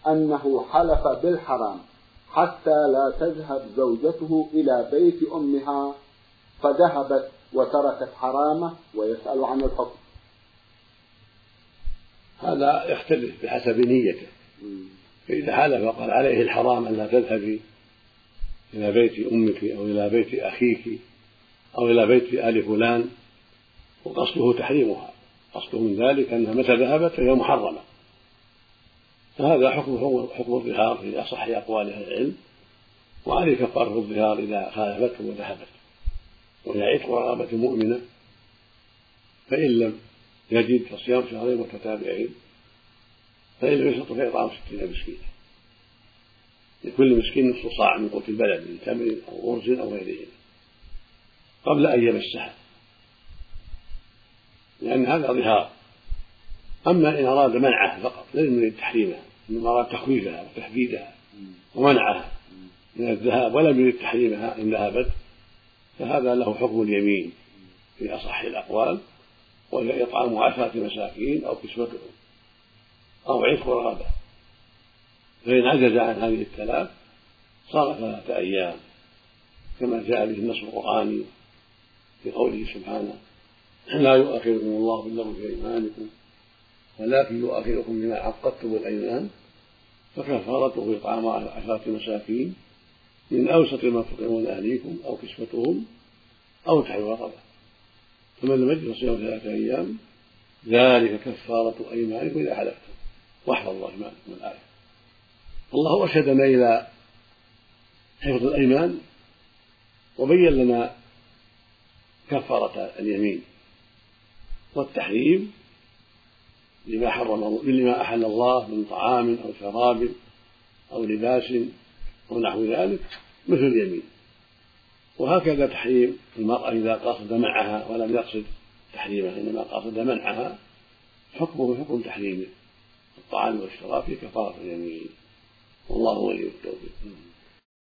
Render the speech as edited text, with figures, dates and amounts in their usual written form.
أنه حلف بالحرام حتى لا تذهب زوجته إلى بيت أمها، فذهبت وتركت حرامه ويسأل عن الحكم. هذا يختلف بحسب نيته. فإذا حلف وقال عليه الحرام أن لا تذهبي إلى بيت أمك أو إلى بيت أخيك أو إلى بيت آل فلان وقصده تحريمها، قصده من ذلك أنها متى ذهبت فهي محرمة، فهذا حكم الظهار في أصح أقوال أهل العلم، وعليه كفارة الظهار إذا خالفته وذهبت، وهي عتق رقبة مؤمنة، فإن لم يجد فصيام شهرين متتابعين، فإن لم يستطع فإطعام 60 مسكينا، لكل مسكين نصف صاع من قوت البلد من تمر أو أرز أو غيره قبل أن يمسها، لأن هذا ظهار. أما إن أراد منعها فقط لم يريد تحريمها، إنما أراد تخويفها وتهديدها ومنعها من الذهاب ولم يريد تحريمها إن ذهبت، فهذا له حكم اليمين في أصح الأقوال، وهي إطعام 10 مساكين أو كسوتهم أو عتق رقبة، فإن عجز عن هذه الثلاث صار 3 أيام كما جاء به النص القرآني في قوله سبحانه: لا يؤاخذكم الله باللغو في أيمانكم ولكن يؤاخذكم بما عقدتم الأيمان، فكفارته إطعام 10 مساكين من أوسط ما تطعمون أهليكم أو كسوتهم أو تحرير رقبة، فمن لم يجد فصيام 3 أيام ذلك كفارة أيمانكم إذا حلفتم واحفظوا الله أيمانكم. الآية. الله أرشدنا إلى حفظ الأيمان وبين لنا كفارة اليمين والتحريم لما أحل الله من طعام أو شراب أو لباس أو نحو ذلك مثل اليمين. وهكذا تحريم المرأة إذا قصد منعها ولم يقصد تحريمها إنما قصد منعها حكمه حكم تحريمه، الطعام والشراب في كفارة اليمين، والله ولي التوفيق.